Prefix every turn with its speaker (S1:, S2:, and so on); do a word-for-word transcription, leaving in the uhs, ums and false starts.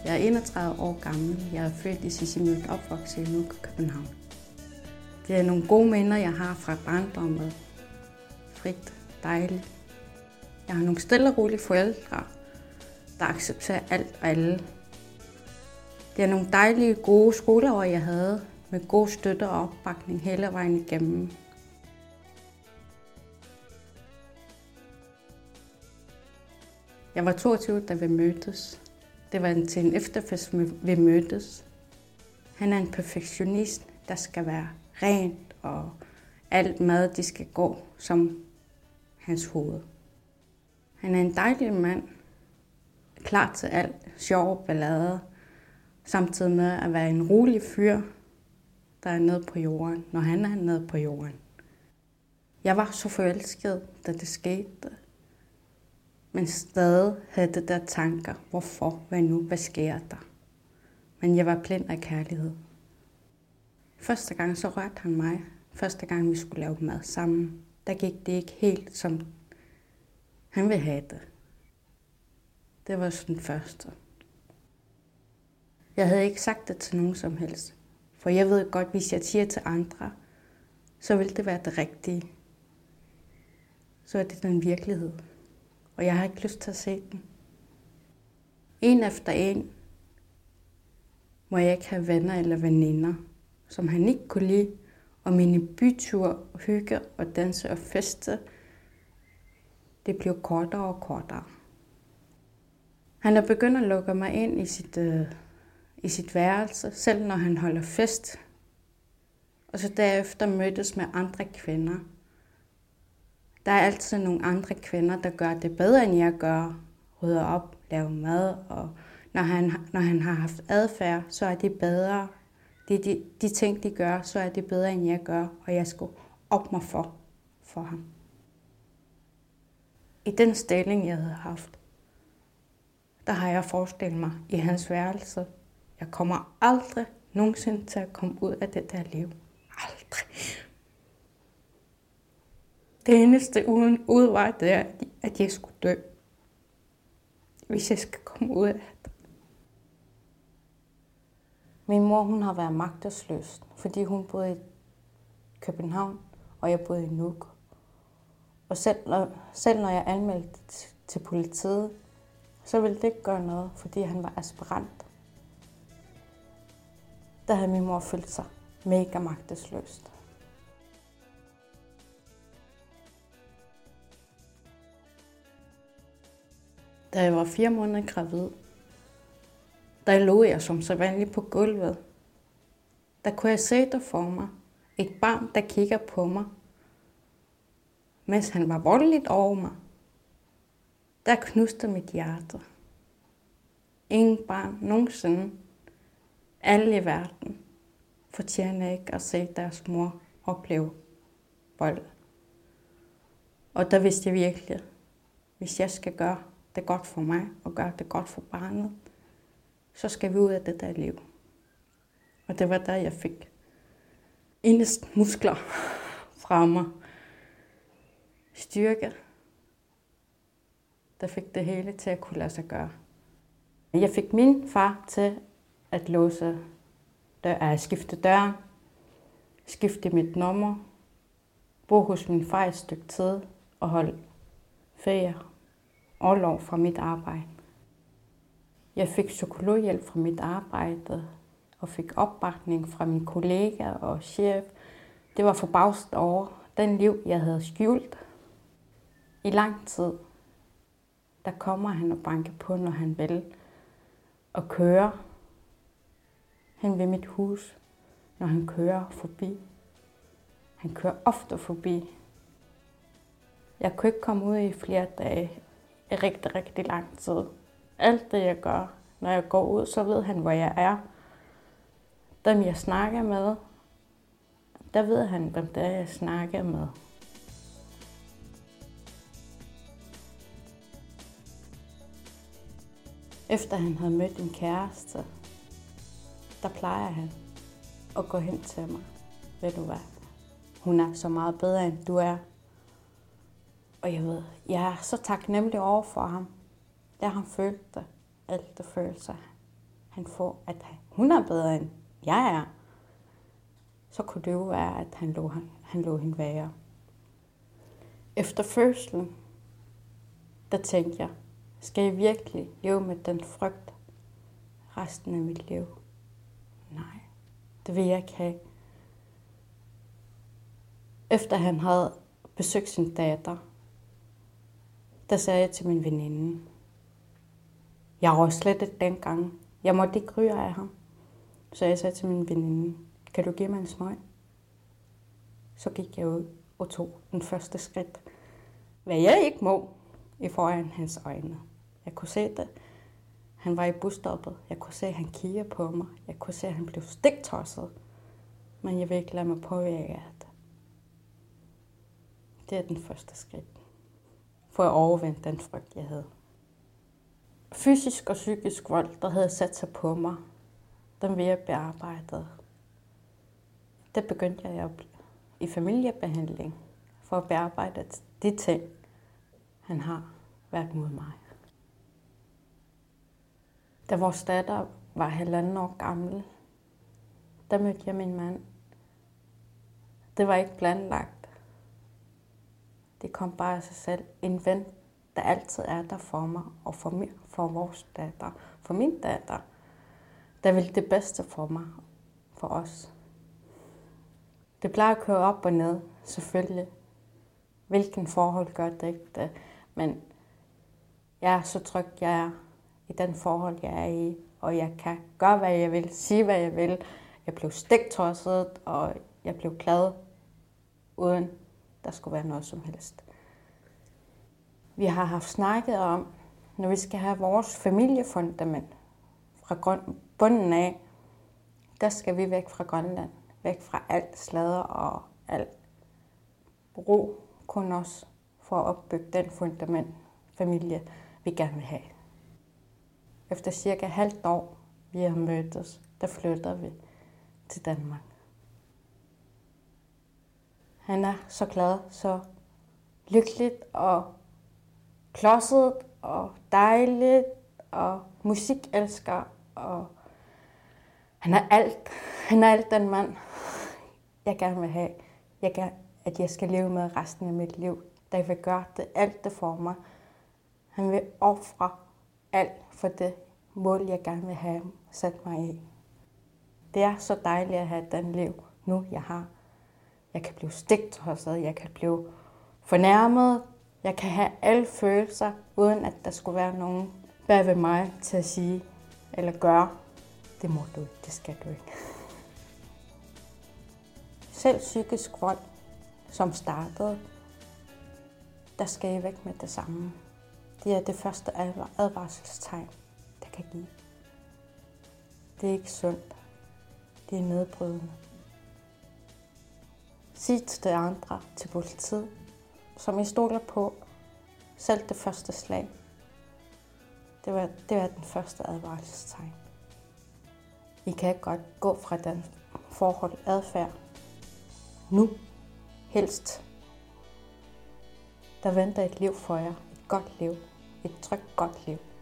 S1: Jeg er enogtredive år gammel. Jeg er født i Sisimiut, opvokset i Nuuk, København. Det er nogle gode minder, jeg har fra barndommen. Frit, dejligt. Jeg har nogle stille og rolige forældre, der accepterer alt og alle. Det er nogle dejlige, gode skoleår, jeg havde, med god støtte og opbakning hele vejen igennem. Jeg var toogtyve, da vi mødtes. Det var til en efterfest, vi mødtes. Han er en perfektionist, der skal være rent, og alt mad, de skal gå som hans hoved. Han er en dejlig mand, klar til alt, sjov ballade, samtidig med at være en rolig fyr, der er nede på jorden, når han er nede på jorden. Jeg var så forelsket, da det skete, men stadig havde det der tanker, hvorfor, hvad nu, hvad sker der? Men jeg var blind af kærlighed. Første gang så rørte han mig. Første gang vi skulle lave mad sammen, der gik det ikke helt som han ville have det. Det var den første. Jeg havde ikke sagt det til nogen som helst, for jeg ved godt, hvis jeg siger til andre, så vil det være det rigtige. Så er det den virkelighed, og jeg har ikke lyst til at se den. En efter en må jeg ikke have venner eller veninder, som han ikke kunne lide, og mine byture, hygge og danse og feste, det blev kortere og kortere. Han er begyndt at lukke mig ind i sit, øh, i sit værelse, selv når han holder fest. Og så derefter mødtes med andre kvinder. Der er altid nogle andre kvinder, der gør det bedre, end jeg gør. Rydder op, laver mad, og når han, når han har haft adfærd, så er det bedre. De, de, de ting, de gør, så er det bedre, end jeg gør, og jeg skal op mig for, for ham. I den stilling, jeg havde haft, der har jeg forestillet mig i hans værelse. Jeg kommer aldrig nogensinde til at komme ud af det der liv. Aldrig. Det eneste uden udvej, det er, at jeg skulle dø, hvis jeg skal komme ud af det. Min mor, hun har været magtesløs, fordi hun boede i København, og jeg boede i Nuuk. Og selv når, selv når jeg anmeldte til politiet, så ville det ikke gøre noget, fordi han var aspirant. Der havde min mor følt sig mega magtesløst. Da jeg var fire måneder gravid, der lå jeg som sædvanligt på gulvet. Der kunne jeg se det for mig. Et barn, der kigger på mig, mens han var voldeligt over mig. Der knuste mit hjerte. Ingen barn nogensinde, alle i verden, fortjener ikke at se deres mor opleve vold. Og der vidste jeg virkelig, hvis jeg skal gøre det godt for mig og gøre det godt for barnet, så skal vi ud af det der liv. Og det var der, jeg fik inderst muskler fra mig. Styrke, der fik det hele til at kunne lade sig gøre. Jeg fik min far til at låse dør, at skifte døren, skifte mit nummer, bo hos min far et stykke tid og holde ferie og lov fra mit arbejde. Jeg fik psykologhjælp fra mit arbejde og fik opbakning fra mine kollegaer og chef. Det var forbavset over den liv, jeg havde skjult. I lang tid, der kommer han og banker på, når han vil, og kører hen ved mit hus, når han kører forbi. Han kører ofte forbi. Jeg kunne ikke komme ud i flere dage, i rigtig, rigtig lang tid. Alt det, jeg gør, når jeg går ud, så ved han, hvor jeg er. Dem, jeg snakker med, der ved han, hvem det er, jeg snakker med. Efter han havde mødt en kæreste, der plejer han at gå hen til mig. Ved du hvad? Hun er så meget bedre, end du er. Og jeg ved, jeg er så taknemmelig over for ham. Jeg har følt det. Alt det følelser. han får, at hun er bedre end jeg er, så kunne det jo være, at han lå, han, han lå hende være. Efter fødslen, der tænkte jeg, skal jeg virkelig leve med den frygt resten af mit liv? Nej, det vil jeg ikke have. Efter han havde besøgt sin datter, der sagde jeg til min veninde, jeg var slet ikke dengang. Jeg måtte ikke ryge af ham. Så jeg sagde til min veninde, kan du give mig en smøg? Så gik jeg ud og tog den første skridt. Hvad jeg ikke må i foran hans øjne. Jeg kunne se det. Han var i busstoppet. Jeg kunne se, at han kiggede på mig. Jeg kunne se, at han blev stiktosset. Men jeg vil ikke lade mig påvirke af det. Det er den første skridt. For at overvinde den frygt, jeg havde. Fysisk og psykisk vold, der havde sat sig på mig, den vil jeg bearbejde. Det begyndte jeg i familiebehandling for at bearbejde de ting, han har været mod mig. Da vores datter var halvanden år gammel, der mødte jeg min mand. Det var ikke planlagt. Det kom bare af sig selv. En ven, der altid er der for mig og for, mig, for vores datter. For min datter, der ville det bedste for mig, for os. Det plejer at køre op og ned, selvfølgelig. Hvilken forhold gør det ikke det? Men jeg er så tryg, jeg er i den forhold, jeg er i. Og jeg kan gøre, hvad jeg vil, sige, hvad jeg vil. Jeg blev stiktosset, og jeg blev glad, uden der skulle være noget som helst. Vi har haft snakket om, når vi skal have vores familiefundament fra grund, bunden af, der skal vi væk fra Grønland. Væk fra alt sladder og alt ro, kun os for at opbygge den fundament, familie, vi gerne vil have. Efter cirka halvt år, vi har mødtes, der flytter vi til Danmark. Han er så glad, så lykkeligt og klodset og dejligt og musikelsker. Og han er alt. Han er alt den mand, jeg gerne vil have. Jeg gerne, at jeg skal leve med resten af mit liv. Der vil gøre det, alt det for mig. Han vil ofre alt for det mål, jeg gerne vil have sat mig i. Det er så dejligt at have den liv, nu jeg har. Jeg kan blive stiktosset, jeg kan blive fornærmet, jeg kan have alle følelser, uden at der skulle være nogen bag ved mig til at sige eller gøre, det må du ikke, det skal du ikke. Selv psykisk vold, som startede, der skal I væk med det samme. Det er det første advarselstegn, der kan give. Det er ikke sundt. Det er nedbrydende. Sig til det andre, til politiet, som I stoler på, selv det første slag. Det var, det var den første advarselstegn. I kan ikke godt gå fra den forhold adfærd. Nu, helst. Der venter et liv for jer. Et godt liv. Et trygt, godt liv.